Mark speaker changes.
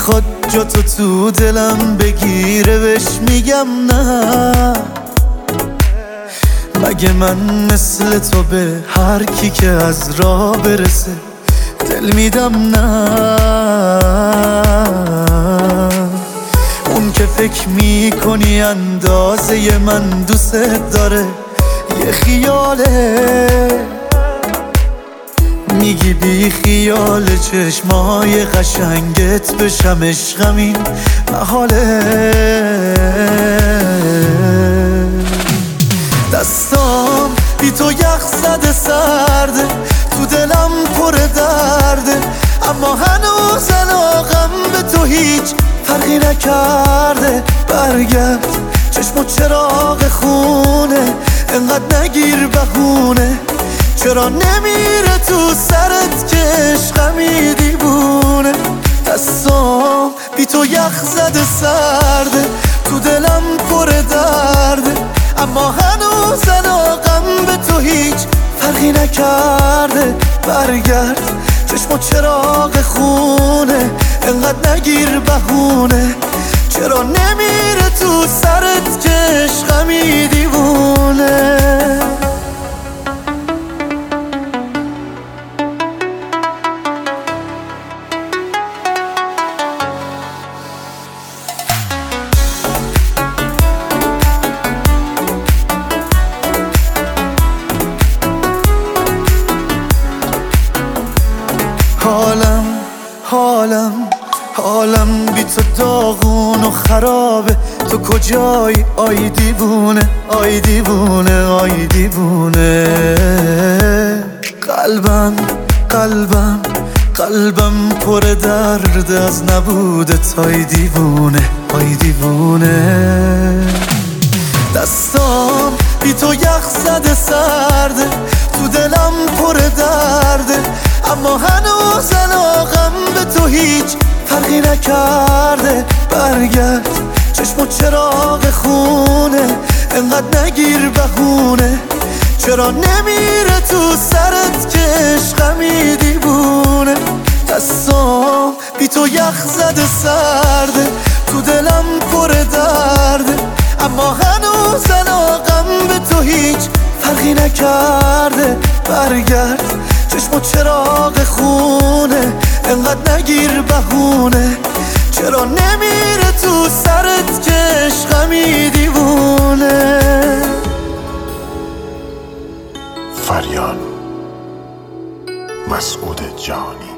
Speaker 1: میخواد جا تو دلم بگیره بهش میگم نه. مگه من مثل تو به هر کی که از راه برسه دل میدم نه؟ اون که فکر میکنی اندازه من دوست داره یه خیاله، میگی بی خیال چشمای قشنگت بشم عشقم این محاله. دستام بی تو یخ زده سرده، تو دلم پر درده، اما هنوز علاقم به تو هیچ فرقی نکرده. برگرد چشم و چراغ خونه، انقدر نگیر بهونه، چرا نمیره تو سرت که عشقمی دیوونه. دستام بی تو یخ زده سرده، تو دلم پر درده، اما هنوز علاقم به تو هیچ فرقی نکرده. برگرد چشم و چراغ خونه، انقدر نگیر بهونه، چرا نمیره تو سرت که عشقمی دیوونه. حالم بی تو داغون و خرابه، تو کجایی آی دیوونه، آی دیوونه، آی دیوونه. قلبم پر درد از نبودت آی دیوونه، آی دیوونه. دستام بی تو یخ زده سرده، تو دلم پر درده، اما هنوز علاقم به تو هیچ فرقی نکرده. برگرد چشم و چراغ خونه، انقدر نگیر بهونه، چرا نمیره تو سرت که عشقمی دیوونه. دستام بی تو یخ زده سرده، تو دلم پر درده، اما هنوز علاقم به تو هیچ فرقی نکرده. برگرد چشم و چراغ خونه، انقدر نگیر بهونه، چرا نمیره تو سرت که عشقمی دیوونه.
Speaker 2: فریان مسعود جانی.